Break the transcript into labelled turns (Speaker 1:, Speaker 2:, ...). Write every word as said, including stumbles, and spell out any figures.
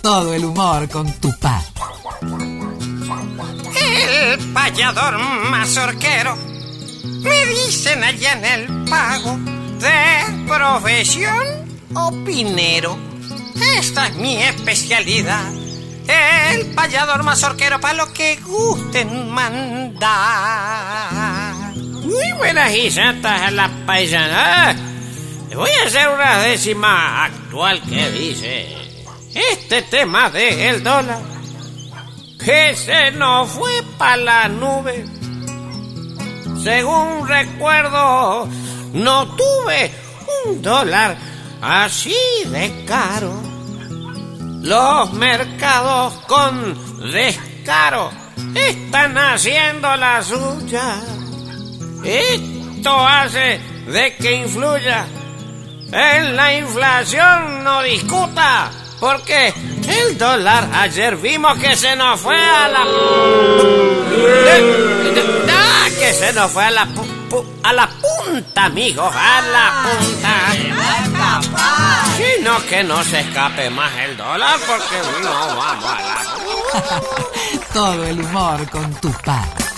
Speaker 1: Todo el humor con Tupá.
Speaker 2: El payador mazorquero, me dicen allá en el pago, de profesión opinero. Esta es mi especialidad, el payador mazorquero, para lo que gusten mandar.
Speaker 3: Muy buenas y santas a las paisanas. Voy a hacer una décima actual que dice: este tema de el dólar, que se nos fue pa' la nube. Según recuerdo, no tuve un dólar así de caro. Los mercados con descaro están haciendo la suya. Esto hace de que influya en la inflación, no discuta, porque el dólar ayer vimos que se nos fue a la... ¡Ah! Que se nos fue a la... Pu, pu, a la punta, amigos, a la punta. Sino que no se escape más el dólar, porque no vamos a la...
Speaker 1: Todo el humor con Tupá.